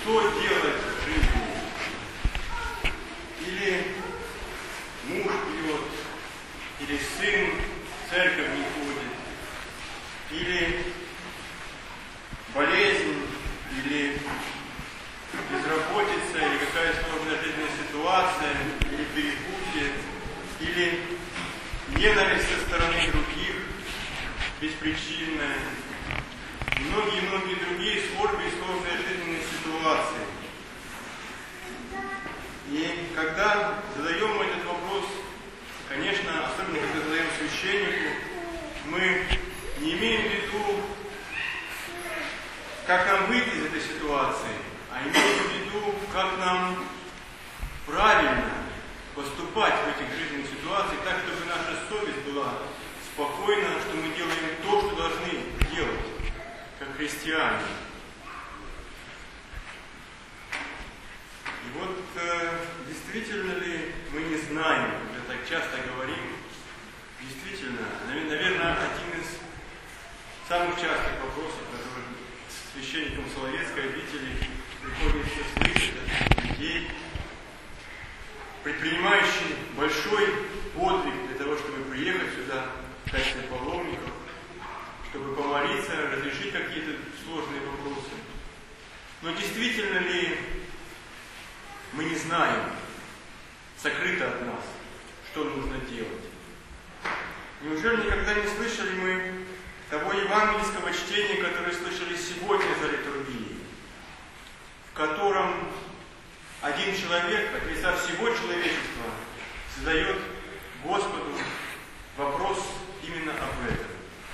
что делать в жизни. Или муж пьет, или сын в церковь не ходит, или болезнь, или безработица, или какая сложная жизненная ситуация, или перепутье, или ненависть со стороны других, беспричинная, и многие-многие другие сложные и сложные жизненные ситуации. И когда задаем этот вопрос, конечно, особенно когда задаем священнику, мы не имеем в виду, как нам выйти из этой ситуации, а имеем в виду, как нам правильно поступать в этих жизненных ситуациях, так, чтобы наша совесть была спокойна, что мы делаем то, что должны делать, как христиане. И вот действительно ли мы не знаем, когда так часто говорим, действительно, наверное, один из самых частых вопросов, который священникам Соловецкой обители приходится слышать от людей, предпринимающих большой подвиг для того, чтобы приехать сюда в качестве паломников, чтобы помолиться, разрешить какие-то сложные вопросы. Но действительно ли мы не знаем, сокрыто от нас, что нужно делать? Неужели никогда не слышали мы того евангельского чтения, которое слышали сегодня за литургией, в котором один человек, от лица всего человечества, задает Господу вопрос именно об этом.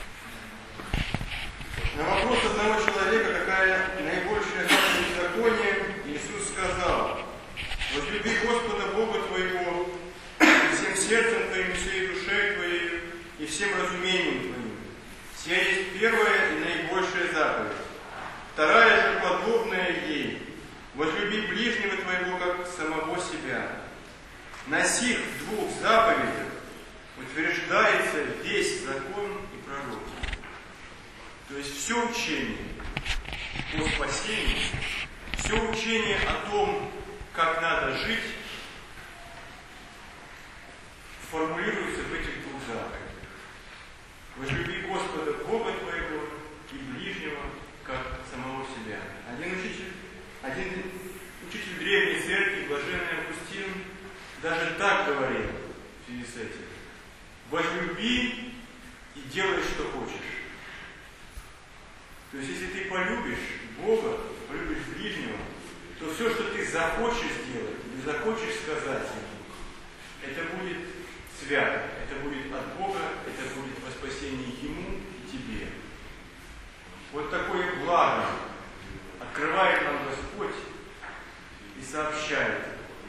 На вопрос одного человека, какая наибольшая заповедь в законе, Иисус сказал: «Возлюби Господа Бога твоего всем сердцем твоим, всей душой твоей и всем разумением твоим. Сия есть первая и наибольшая заповедь. Вторая же, подобная ей: возлюби ближнего твоего, как самого себя. На сих двух заповедях утверждается весь закон и пророки». То есть все учение о спасении, все учение о том, как надо жить, формулируется в этих двух заповедях. Возлюби Господа Бога твоего и ближнего, как самого себя. Один учитель древней церкви, блаженный Августин, даже так говорил в связи с этим: возлюби и делай, что хочешь. То есть, если ты полюбишь Бога, полюбишь ближнего, то все, что ты захочешь сделать или захочешь сказать ему, это будет свято, это будет от Бога, это будет во спасение ему и тебе. Вот такое благо открывает нам Господь и сообщает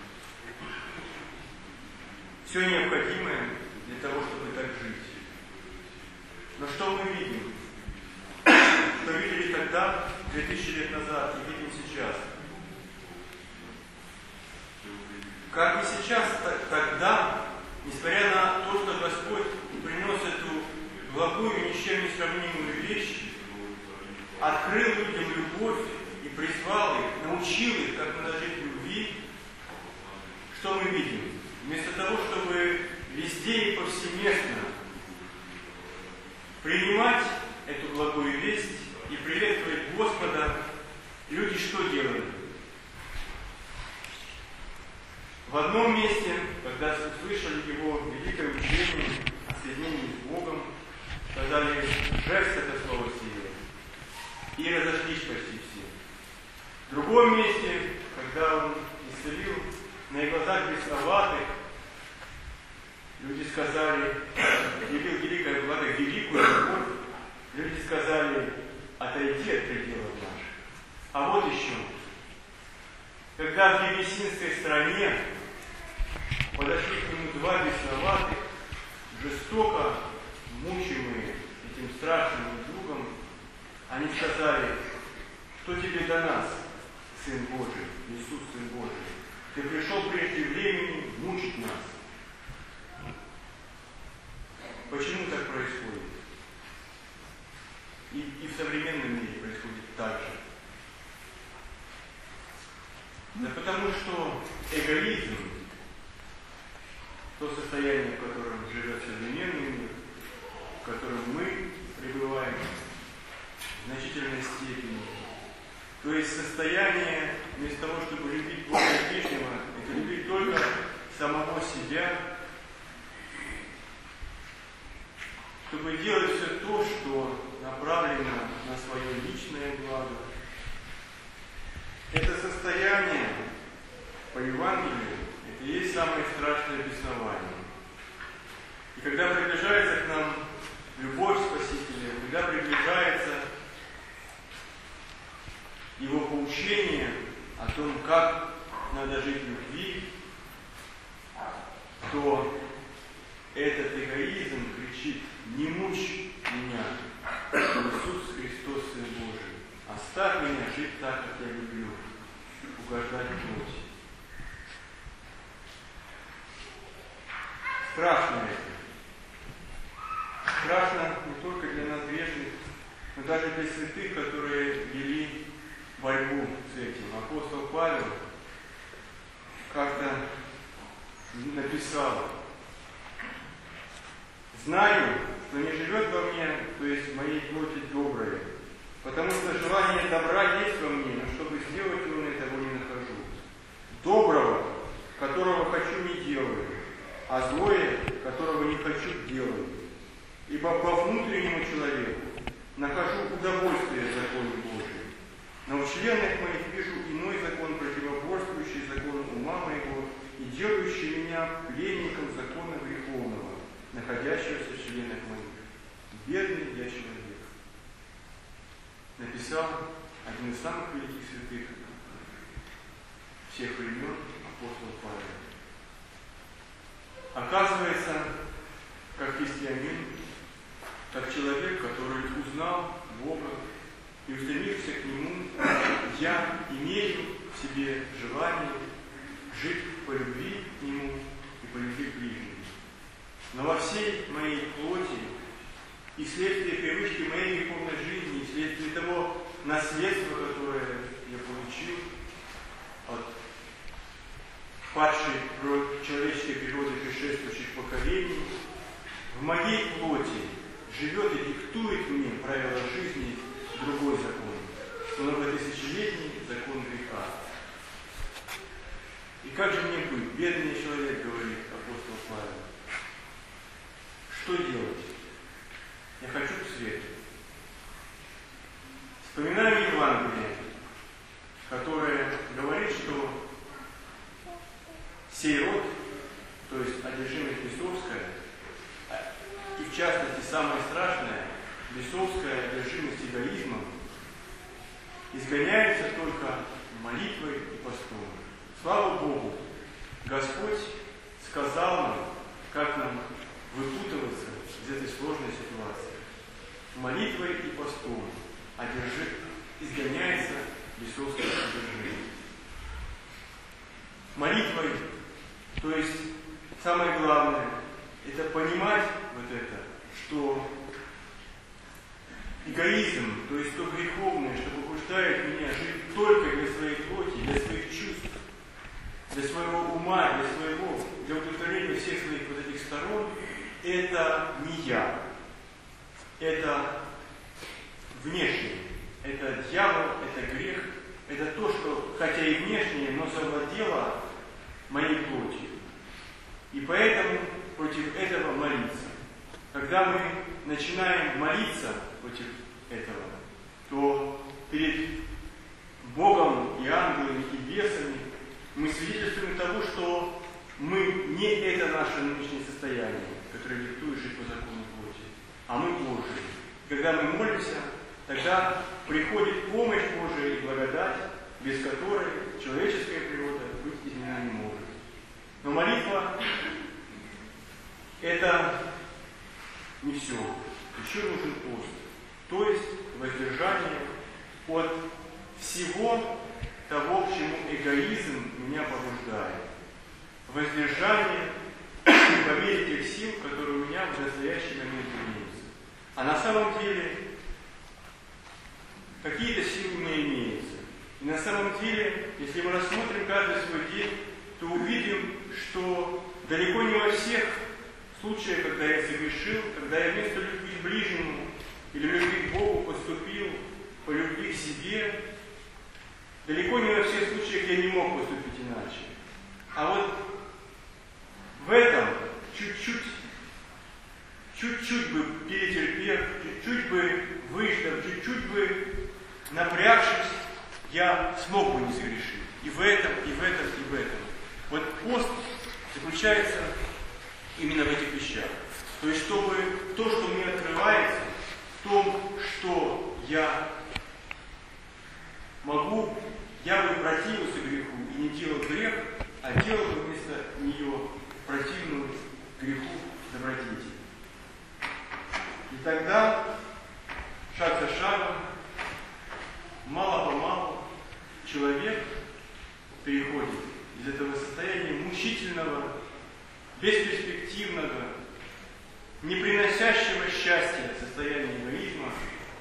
все необходимое для того, чтобы так жить. Но что мы видим? Что видели тогда, 2000 лет назад, и видим сейчас. Как и сейчас, тогда, несмотря на то, что Господь принес эту благую, ни с чем не сравнимую вещь, открыл людям любовь и призвал их, научил их, как надо жить в любви, что мы видим? Вместо того, чтобы везде и повсеместно принимать эту благую весть и приветствовать Господа, люди что делали? В одном месте, когда услышали его великое учение о соединении с Богом, сказали: «Жесть это слово сие», и разошлись почти все. В другом месте, когда он исцелил на их глазах бесноватых, люди сказали, явил великое благо, великую любовь, люди сказали: отойди от пределов наших. А вот еще, когда в Ефесинской стране подошли к нему два бесноватых, жестоко мучимые этим страшным недугом, они сказали: что тебе до нас, Сын Божий, Иисус, Сын Божий? Ты пришел прежде времени мучить нас. Почему так происходит? И в современном мире происходит так же. Да потому что эгоизм, то состояние, в котором живет современный мир, в котором мы пребываем в значительной степени, то есть состояние, вместо того, чтобы любить Бога и ближнего, это любить только самого себя, чтобы делать все то, что направлено на свое личное благо. Это состояние по Евангелию, это и есть самое страшное беснование. И когда приближается к нам любовь Спасителя, когда приближается Его поучение о том, как надо жить в любви, то этот эгоизм кричит: «Не мучь меня, Иисус Христос, Сын Божий, оставь меня жить так, как я люблю, угождать плоти». Страшно это. Страшно не только для нас грешных, но даже для святых, которые вели борьбу с этим. Апостол Павел как-то написал: «Знаю, что не живет во мне, то есть в моей плоти доброе, потому что желание добра есть во мне, но чтобы сделать его, я того не нахожу. Доброго, которого хочу, не делаю, а злое, которого не хочу, делаю. Ибо по внутреннему человеку нахожу удовольствие в законе Божьем, но в членах моих вижу иной закон, противоборствующий закону ума моего и делающий меня пленником закона греховного, находящегося в членах моих. Бедный я человек». Написал один из самых великих святых всех времен, апостол Павел. Оказывается, как христианин, как человек, который узнал Бога и устремился к Нему, я имею в себе желание жить по любви к Нему и по любви к ближнему. Но во всей моей плоти и вследствие привычки моей греховной жизни, и вследствие того наследства, которое я получил от падшей человеческой природы предшествующих поколений, в моей плоти живет и диктует мне правила жизни другой закон, многотысячелетний закон греха. И как же мне быть? Бедный человек, говорит апостол Павел. Что делать? Я хочу к свету. Вспоминаю Евангелие, которое говорит, что сей род, то есть одержимость бесовская, и в частности самое страшное, бесовская одержимость эгоизмом, изгоняется только молитвой и постом. Слава Богу, Господь сказал нам, как нам выпутываться из этой сложной ситуации. Молитвой и постом изгоняется бесовская одержимость. Молитвой, то есть самое главное, это понимать вот это, что эгоизм, то есть то греховное, что побуждает меня жить только для своей плоти, для своих чувств, для своего ума, для удовлетворения всех своих вот этих сторон, это не я. Это внешнее. Это дьявол, это грех, это то, что, хотя и внешнее, но завладело моей плотью. И поэтому против этого молиться. Когда мы начинаем молиться против этого, то перед Богом и ангелами и бесами мы свидетельствуем того, что мы не это наше нынешнее состояние, которое диктует жить по закону плоти, а мы Божии. Когда мы молимся, тогда приходит помощь Божия и благодать, без которой человеческая природа быть изменена не может. Но молитва – это не все. Еще нужен пост, то есть воздержание от всего того, к чему эгоизм меня побуждает. Воздержание по мере тех сил, которые у меня в настоящий момент имеются. А на самом деле какие-то силы у меня имеются. И на самом деле, если мы рассмотрим каждый свой день, то увидим, что далеко не во всех случаях, когда я согрешил, когда я вместо любви к ближнему или любви к Богу поступил по любви к себе, далеко не во всех случаях я не мог поступить иначе. А вот в этом чуть-чуть бы перетерпев, чуть-чуть бы выждав, чуть-чуть бы напрягшись, я смог бы не согрешить. И в этом, и в этом, и в этом. Вот пост заключается именно в этих вещах. То есть, чтобы то, что мне открывается, в том, что я могу, я бы противился греху и не делал грех, а делал бы вместо нее противную греху добродетель. И тогда, шаг за шагом, мало-помалу, человек переходит из этого состояния мучительного, бесперспективного, не приносящего счастья состояния эгоизма,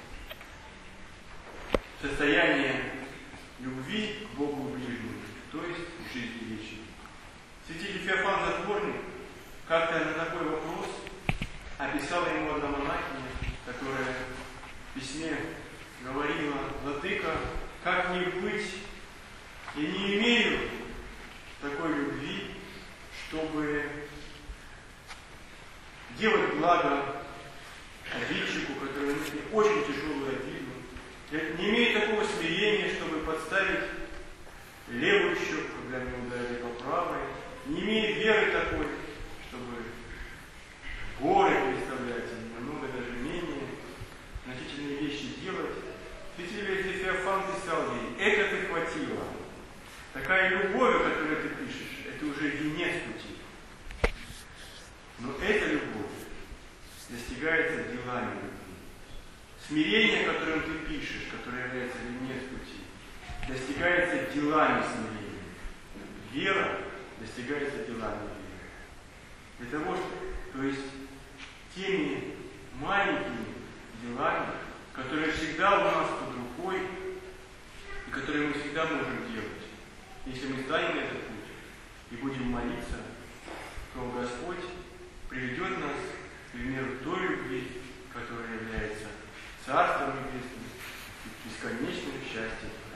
состояние любви к Богу и ближнему, то есть к жизни вечной. Святитель Феофан Затворник как-то на такой вопрос описала ему одна монахиня, которая в письме говорила: «Владыка, как мне быть? Я не имею такой любви, чтобы делать благо обидчику, который нанес мне очень тяжелую обиду. Я не имею такого смирения, чтобы подставить левую щеку, когда мне ударили по правой. Не имею веры такой, чтобы горы представлять, и много даже менее значительные вещи делать». Святитель Феофан писал ей: «Это ты хватило. Такая любовь, о которой ты пишешь, это уже венец пути. Но эта любовь достигается делами любви. Смирение, о котором ты пишешь, которое является венец пути, достигается делами смирения. Вера достигается делами веры. Для того, то есть теми маленькими делами, которые всегда у нас под рукой и которые мы всегда можем делать. Если мы станем на этот путь и будем молиться, то Господь приведет нас к примеру той любви, которая является Царством Небесным и бесконечным счастьем